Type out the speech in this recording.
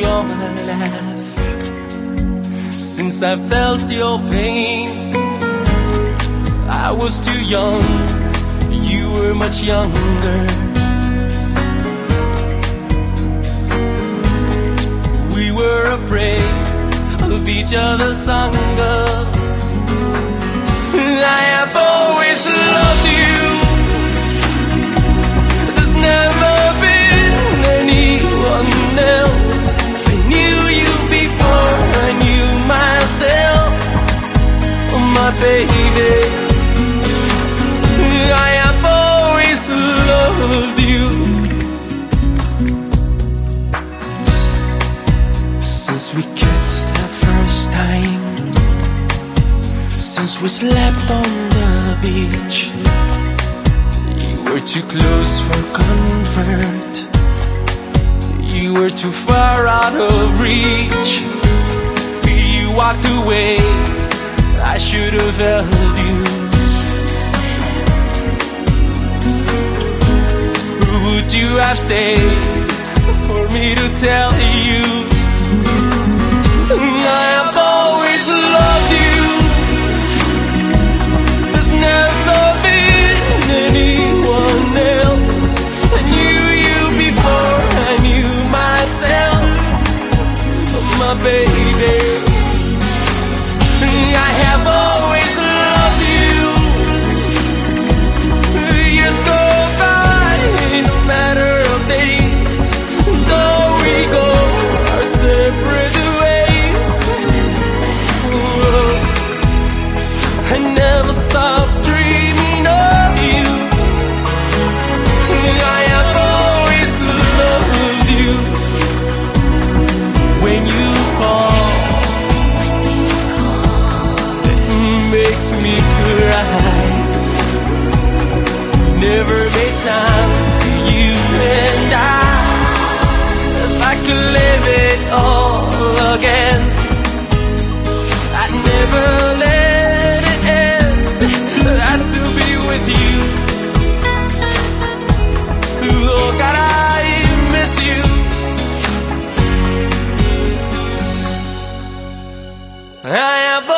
your laugh. Since I felt your pain, I was too young, you were much younger. We were afraid of each other's hunger. I have always loved you. There's never been anyone else. I knew you before I knew myself, my baby. I have always loved you. Since we kissed the first time, since we slept on the beach, you were too close for comfort, you were too far out of reach. You walked away, I should have held you. Would you have stayed for me to tell you I have always loved you? There's never been anyone else. I knew you before I knew myself, my baby. I have always loved you. Years go by in a matter of days, though we go our separate ways. Whoa. I never stop dreaming of you. I have always loved you. When you call, makes me cry. Never made time for you and if I could live it all again, I'd never let it end. I'd still be with you. Oh God, I miss you. I have